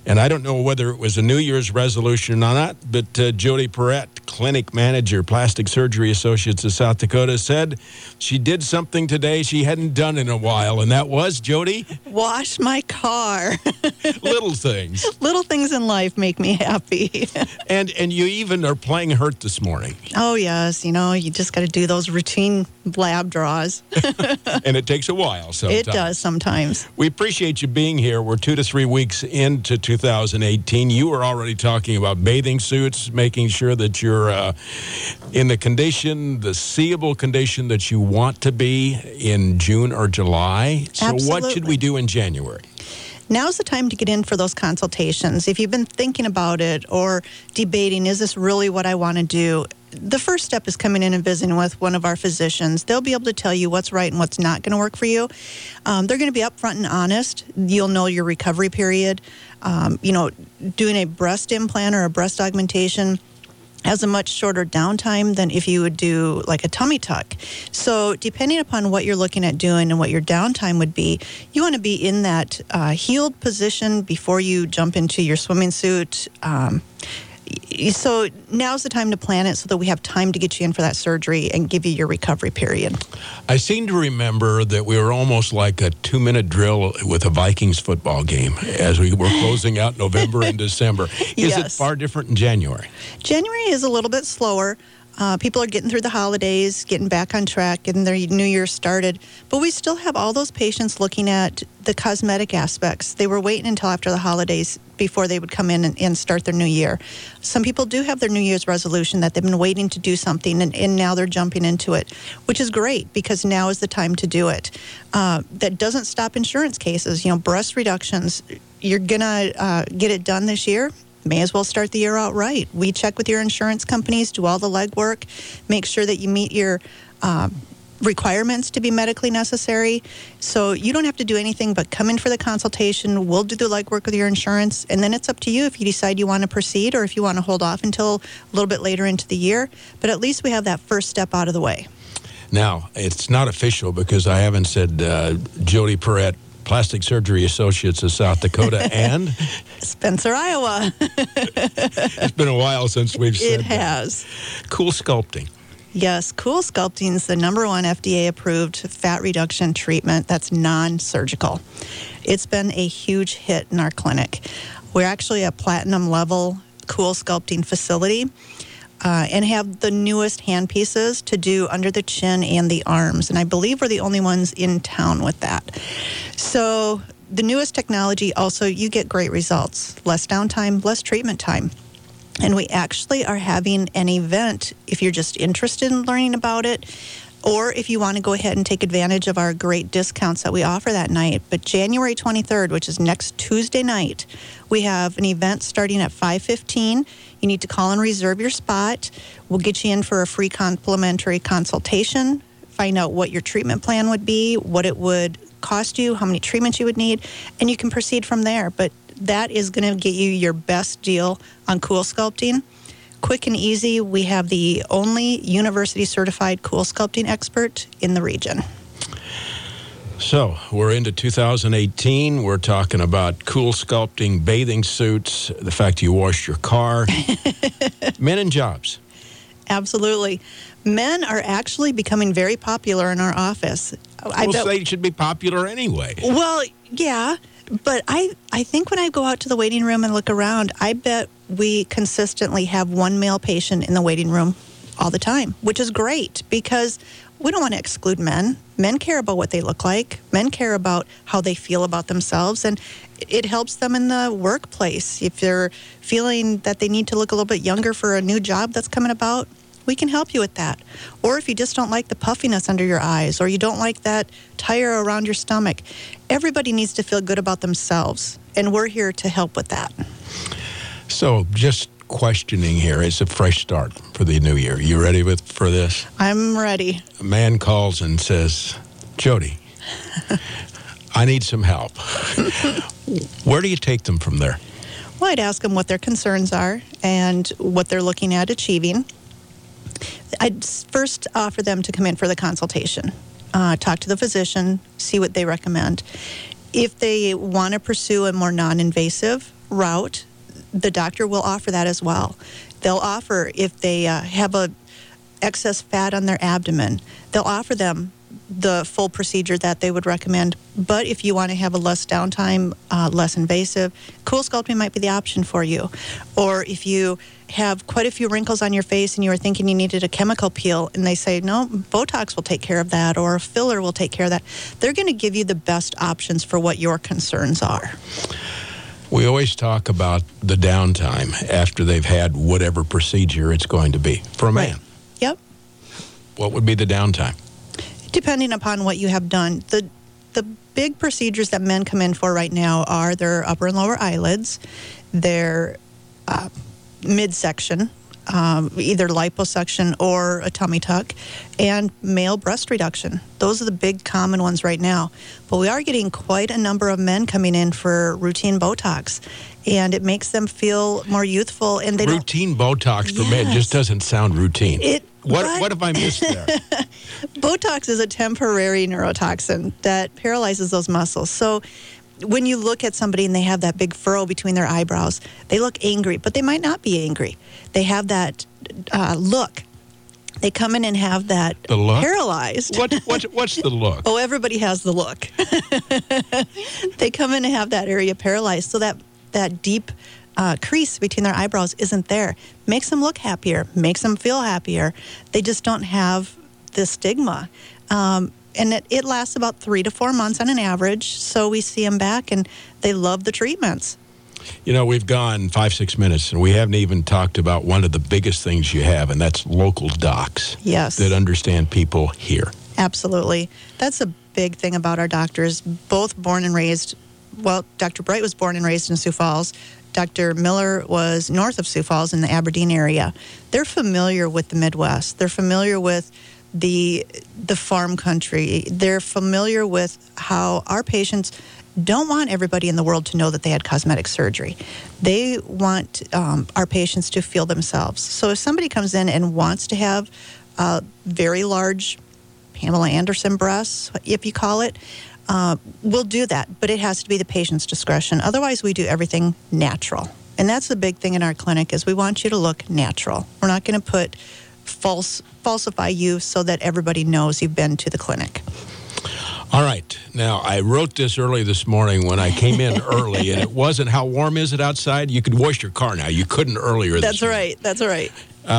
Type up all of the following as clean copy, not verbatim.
And I don't know whether it was a New Year's resolution or not, but Jody Perrette, clinic manager, Plastic Surgery Associates of South Dakota, said she did something today she hadn't done in a while, and that was, Jody? Wash my car. Little things. Little things in life make me happy. And you even are playing hurt this morning. Oh, yes. You just got to do those routine lab draws. And it takes a while sometimes. It does sometimes. We appreciate you being here. We're 2 to 3 weeks into 2018. You were already talking about bathing suits, making sure that you're in the condition, the seeable condition that you want to be in June or July. So Absolutely. What should we do in January? Now's the time to get in for those consultations. If you've been thinking about it or debating, is this really what I want to do? The first step is coming in and visiting with one of our physicians. They'll be able to tell you what's right and what's not going to work for you. They're going to be upfront and honest. You'll know your recovery period. Doing a breast implant or a breast augmentation has a much shorter downtime than if you would do like a tummy tuck. So depending upon what you're looking at doing and what your downtime would be, you want to be in that healed position before you jump into your swimming suit. So now's the time to plan it so that we have time to get you in for that surgery and give you your recovery period. I seem to remember that we were almost like a 2-minute drill with a Vikings football game as we were closing out November and December. Is it far different in January? January is a little bit slower. People are getting through the holidays, getting back on track, getting their new year started. But we still have all those patients looking at the cosmetic aspects. They were waiting until after the holidays before they would come in and start their new year. Some people do have their New Year's resolution that they've been waiting to do something, and now they're jumping into it, which is great because now is the time to do it. That doesn't stop insurance cases. Breast reductions, you're going to get it done this year. May as well start the year out right. We check with your insurance companies, do all the legwork, make sure that you meet your requirements to be medically necessary. So you don't have to do anything but come in for the consultation. We'll do the legwork with your insurance, and then it's up to you if you decide you want to proceed or if you want to hold off until a little bit later into the year. But at least we have that first step out of the way. Now, it's not official because I haven't said Jody Perrette, Plastic Surgery Associates of South Dakota, and Spencer, Iowa. It's been a while since we've said It has. That. Cool Sculpting. Yes, Cool Sculpting is the number one FDA-approved fat reduction treatment that's non-surgical. It's been a huge hit in our clinic. We're actually a platinum-level Cool Sculpting facility. And have the newest hand pieces to do under the chin and the arms. And I believe we're the only ones in town with that. So the newest technology also, you get great results. Less downtime, less treatment time. And we actually are having an event if you're just interested in learning about it, or if you want to go ahead and take advantage of our great discounts that we offer that night. But January 23rd, which is next Tuesday night, we have an event starting at 5:15. You need to call and reserve your spot. We'll get you in for a free complimentary consultation, find out what your treatment plan would be, what it would cost you, how many treatments you would need, and you can proceed from there. But that is going to get you your best deal on Cool Sculpting. Quick and easy. We have the only university-certified Cool Sculpting expert in the region. So we're into 2018. We're talking about Cool Sculpting, bathing suits, the fact you washed your car, men and jobs. Absolutely. Men are actually becoming very popular in our office. They should be popular anyway. Well, yeah. But I think when I go out to the waiting room and look around, I bet we consistently have one male patient in the waiting room all the time, which is great because we don't want to exclude men. Men care about what they look like. Men care about how they feel about themselves, and it helps them in the workplace. If they're feeling that they need to look a little bit younger for a new job that's coming about, we can help you with that. Or if you just don't like the puffiness under your eyes, or you don't like that tire around your stomach, everybody needs to feel good about themselves, and we're here to help with that. So just questioning here. It's a fresh start for the new year. You ready for this? I'm ready. A man calls and says, Jody, I need some help. Where do you take them from there? Well, I'd ask them what their concerns are and what they're looking at achieving. I'd first offer them to come in for the consultation, talk to the physician, see what they recommend. If they want to pursue a more non-invasive route, the doctor will offer that as well. They'll offer, if they have a excess fat on their abdomen, they'll offer them the full procedure that they would recommend. But if you want to have a less downtime, less invasive, CoolSculpting might be the option for you. Or if you have quite a few wrinkles on your face and you were thinking you needed a chemical peel, and they say, no, Botox will take care of that, or a filler will take care of that, they're going to give you the best options for what your concerns are. We always talk about the downtime after they've had whatever procedure it's going to be. For a man, Right. Yep. what would be the downtime? Depending upon what you have done. The big procedures that men come in for right now are their upper and lower eyelids, their midsection, either liposuction or a tummy tuck, and male breast reduction. Those are the big common ones right now. But we are getting quite a number of men coming in for routine Botox, and it makes them feel more youthful. And they Routine Botox for men just doesn't sound routine. What have I missed there? Botox is a temporary neurotoxin that paralyzes those muscles. So when you look at somebody and they have that big furrow between their eyebrows, they look angry, but they might not be angry. They have that look. They come in and have that The look? paralyzed. What's the look? Oh, everybody has the look. They come in and have that area paralyzed, so that deep crease between their eyebrows isn't there. Makes them look happier, makes them feel happier. They just don't have the stigma. And it lasts about 3 to 4 months on an average, so we see them back, and they love the treatments. You know, we've gone 5-6 minutes, and we haven't even talked about one of the biggest things you have, and that's local docs. Yes. That understand people here. Absolutely. That's a big thing about our doctors, both born and raised. Well, Dr. Bright was born and raised in Sioux Falls. Dr. Miller was north of Sioux Falls in the Aberdeen area. They're familiar with the Midwest. They're familiar with the farm country. They're familiar with how our patients don't want everybody in the world to know that they had cosmetic surgery. They want our patients to feel themselves. So if somebody comes in and wants to have very large Pamela Anderson breasts, if you call it, we'll do that, but it has to be the patient's discretion. Otherwise, we do everything natural. And that's the big thing in our clinic is we want you to look natural. We're not going to falsify you so that everybody knows you've been to the clinic. All right. Now, I wrote this early this morning when I came in early, and it wasn't, how warm is it outside? You could wash your car now. You couldn't earlier this morning. That's right.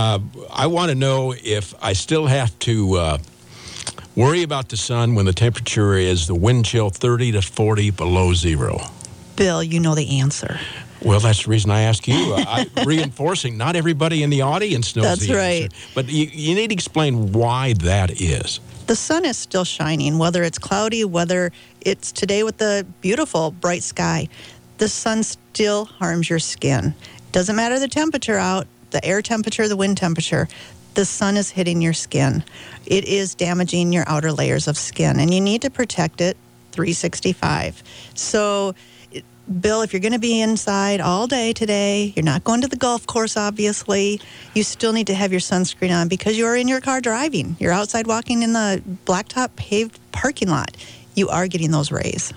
I want to know if I still have to worry about the sun when the temperature is the wind chill 30 to 40 below zero. Bill, you know the answer. Well, that's the reason I ask you. Reinforcing, not everybody in the audience knows That's the right. answer. But you need to explain why that is. The sun is still shining, whether it's cloudy, whether it's today with the beautiful bright sky. The sun still harms your skin. Doesn't matter the temperature out, the air temperature, the wind temperature. The sun is hitting your skin. It is damaging your outer layers of skin, and you need to protect it 365. So, Bill, if you're going to be inside all day today, you're not going to the golf course, obviously, you still need to have your sunscreen on because you're in your car driving. You're outside walking in the blacktop paved parking lot. You are getting those rays.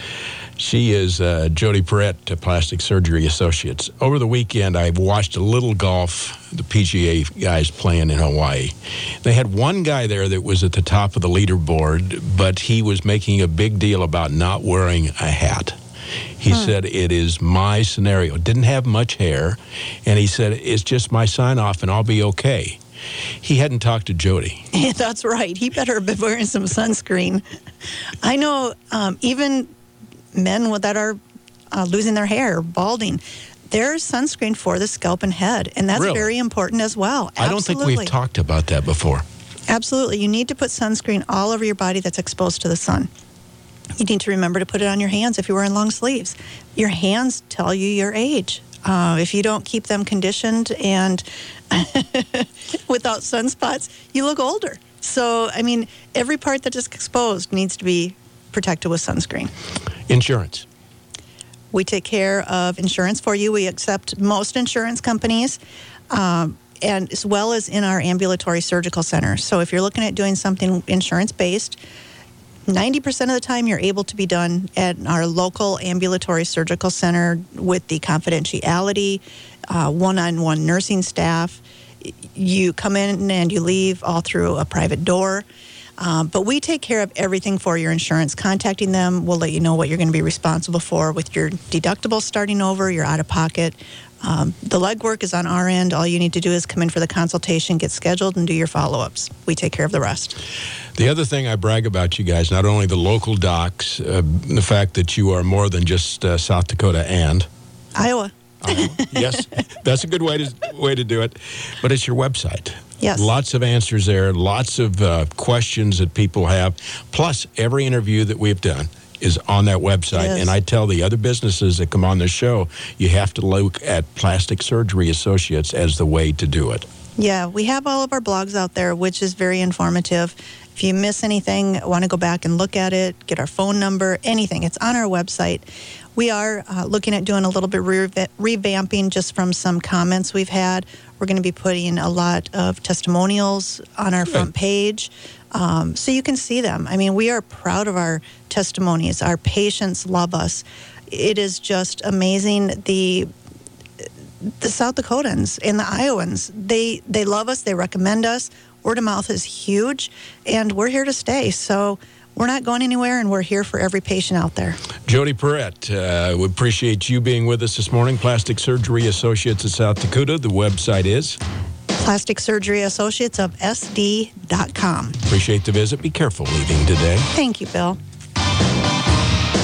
She is Jody Perrette, Plastic Surgery Associates. Over the weekend, I watched a little golf, the PGA guys playing in Hawaii. They had one guy there that was at the top of the leaderboard, but he was making a big deal about not wearing a hat. He said, it is my scenario. Didn't have much hair, and he said, it's just my sign-off, and I'll be okay. He hadn't talked to Jody. Yeah, that's right. He better be wearing some sunscreen. I know even men that are losing their hair, balding, there's sunscreen for the scalp and head, and that's Really? very important as well. I don't think we've talked about that before. Absolutely. You need to put sunscreen all over your body that's exposed to the sun. You need to remember to put it on your hands if you're wearing long sleeves. Your hands tell you your age. If you don't keep them conditioned and without sunspots, you look older. So, I mean, every part that is exposed needs to be protected with sunscreen. Insurance. We take care of insurance for you. We accept most insurance companies, and as well as in our ambulatory surgical center. So if you're looking at doing something insurance-based, 90% of the time, you're able to be done at our local ambulatory surgical center with the confidentiality, one-on-one nursing staff. You come in and you leave all through a private door. But we take care of everything for your insurance. Contacting them will let you know what you're going to be responsible for with your deductible starting over, your out-of-pocket. The legwork is on our end. All you need to do is come in for the consultation, get scheduled, and do your follow-ups. We take care of the rest. The other thing I brag about you guys, not only the local docs, the fact that you are more than just South Dakota and Iowa. Yes, that's a good way to do it. But it's your website. Yes. Lots of answers there, lots of questions that people have. Plus, every interview that we've done is on that website. Yes. And I tell the other businesses that come on this show, you have to look at Plastic Surgery Associates as the way to do it. Yeah, we have all of our blogs out there, which is very informative. If you miss anything, want to go back and look at it, get our phone number, anything, it's on our website. We are looking at doing a little bit revamping just from some comments we've had. We're going to be putting a lot of testimonials on our front page so you can see them. I mean, we are proud of our testimonies. Our patients love us. It is just amazing. The South Dakotans and the Iowans, they love us. They recommend us. Word of mouth is huge, and we're here to stay. So we're not going anywhere, and we're here for every patient out there. Jody Perrett, we appreciate you being with us this morning. Plastic Surgery Associates of South Dakota. The website is? Plastic Surgery Associates of SD.com. Appreciate the visit. Be careful leaving today. Thank you, Bill.